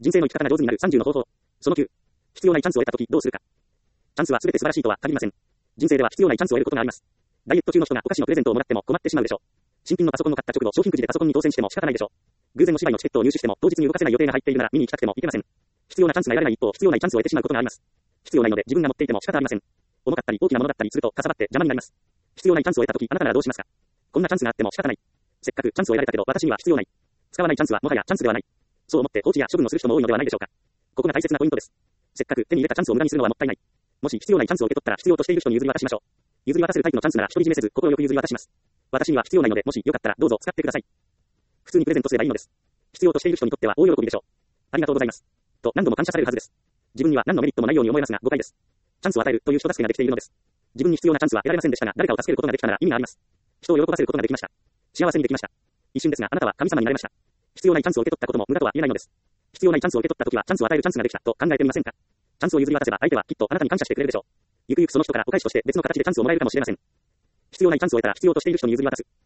人生の生き方が上手になる30の方法。その9。必要ないチャンスを得たときどうするか。チャンスは全て素晴らしいとは限りません。人生では必要ないチャンスを得ることがあります。ダイエット中の人がお菓子のプレゼントをもらっても困ってしまうでしょう。新品のパソコンを買った直後、商品くじでパソコンに当選しても仕方ないでしょう。偶然お芝居のチケットを入手しても当日に動かせない予定が入っているなら見に行きたくても行けません。必要なチャンスが得られない一方、必要ないチャンスを得てしまうことがあります。必要ないので自分が持っていても仕方ありません。重かったり大きなものだったりするとかさばって邪魔になります。必要ないチャンスを得たときあなたならどうしますか。こんなチャンスがあっても仕方ない。せっかくチャンスを得られたけど私には必要ない。使わないチャンスはもはやチャンスではない。そう思って放置や処分をする人も多いのではないでしょうか。ここが大切なポイントです。せっかく手に入れたチャンスを無駄にするのはもったいない。もし必要ないチャンスを受け取ったら必要としている人に譲り渡しましょう。譲り渡せるタイプのチャンスなら独り占めせず心よく譲り渡します。私には必要ないのでもしよかったらどうぞ使ってください。普通にプレゼントすればいいのです。必要としている人にとっては大喜びでしょう。ありがとうございます。と何度も感謝されるはずです。自分には何のメリットもないように思えますが誤解です。チャンスを与えるという人助けができているのです。自分に必要なチャンスは得られませんでしたが誰かを助けることができたなら意味があります。人を喜ばせることができました。幸せにできました。一瞬ですがあなたは神様になれました。必要ないチャンスを受け取ったことも無駄とは言えないのです。必要ないチャンスを受け取ったときはチャンスを与えるチャンスができたと考えてみませんか。チャンスを譲り渡せば相手はきっとあなたに感謝してくれるでしょう。ゆくゆくその人からお返しとして別の形でチャンスをもらえるかもしれません。必要ないチャンスを得たら必要としている人に譲り渡す。